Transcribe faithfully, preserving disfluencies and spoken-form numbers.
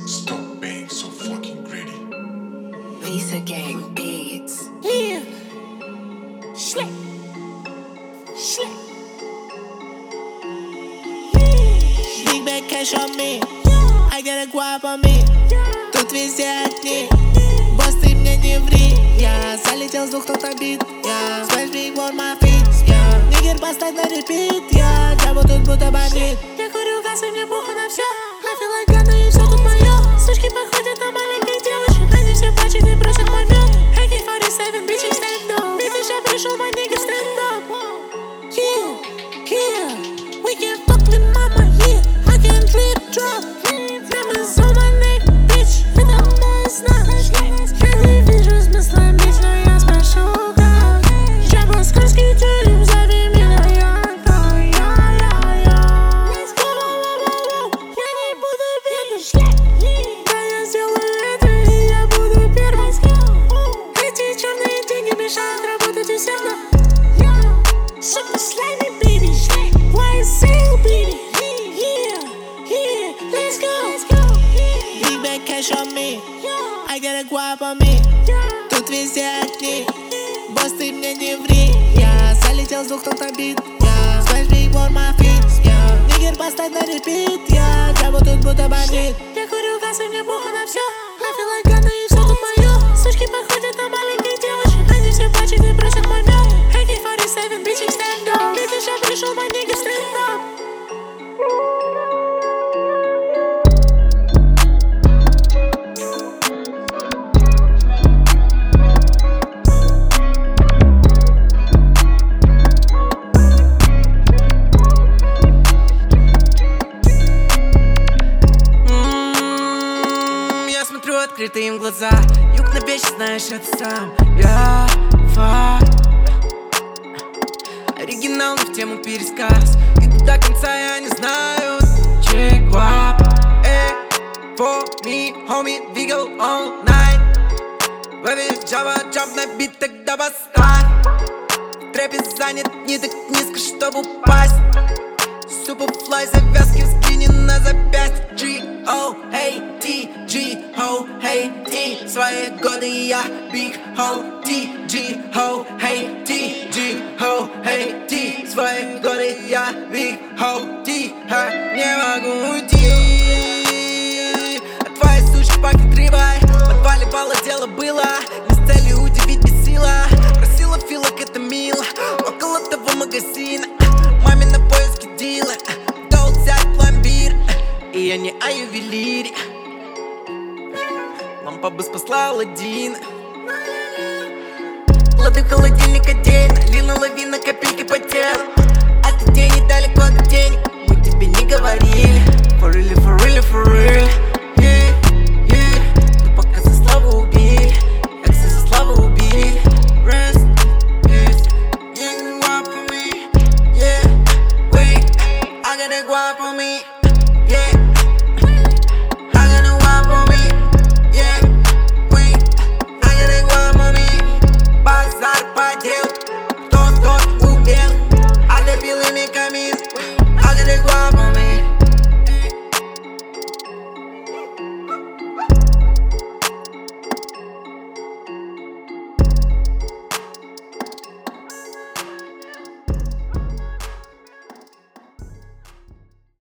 Stop being so fucking greedy. Visa Gang Beats. Yeah. Slap. Slap. Big bag cash on me. I got a guap on me. Тут везде одни. Босс, ты мне не ври. Я залетел с двух тот обид. Я smash big on my feet. Я нигер поставь на репит. Я джабу тут будто бандит. Я курю газ и мне похуй на всё. I feel like gun, и всё тут моё. Сучки походят на маленьких девочек. Они все плачут и просят мой мёд. эй кей сорок семь, bitches stand up. Bitch, я пришел, my nigga stand up. Yeah, yeah. We can fuck with mama, yeah. I can drip drop. Diamonds on my neck, bitch. Это мой знак. Я не вижу смысла, bitch, но я спрошу как. Я был скользкий тюрем, зови меня Янка. Я-я-я. Я не буду бедным. Да, я сделаю это, и я буду первым. Эти черные деньги мешают работать усердно. Super slimy, baby. Why sale, baby? Yeah, yeah, let's go. Big bag cash on me. I got a guap on me. Тут везде одни. Босс, ты мне не ври. Я залетел с двух тот обид. Я smash big on my feet. Я нигер поставь на репит. Я джабу тут будто бандит. Я курю газ и мне похуй на всё. I feel like gun, и всё тут моё. Сучки походят на маленьких девочек. Они все плачут и просят мой мёд. эй кей сорок семь, bitches stand up. Bitch, я пришел, my nigga stand up. Я смотрю открытые им глаза. Юг на печь, знаешь, это сам я. Факт. Оригинал, но в тему пересказ. Иду до конца, я не знаю. Check up, эй, for me, homie, двигал all night. Лови Java, jump на бит, тогда поставь. В трэпе занят не так низко, чтобы упасть. Суперфлай, завязки в скрине на запястье. джи о эй ти, джи о эй ти. Свои годы я big ho ти, джи о эй ти, джи о эй ти. Свои годы я big ho ти. Не могу уйти от твоей сучки пахнет рыбой. В подвале бала дело было. Не с целью удивить бесила. Просила филок, это мило. Около того магазина маме на поиске дила. Дол взять пломбир. И я не о ювелире. Лампа бы спасла Аладдина. Лады в холодильник отдельно. Лила лавина, копейки по телу. А ты день недалеко от денег. Мы тебе не говорили. For real, for real, for real. Yeah, yeah. Ну пока за славу убили. Эксы за славу убили. Rest in peace. Yeah, you want for me. Yeah, wait. I got a guap on me. Yeah.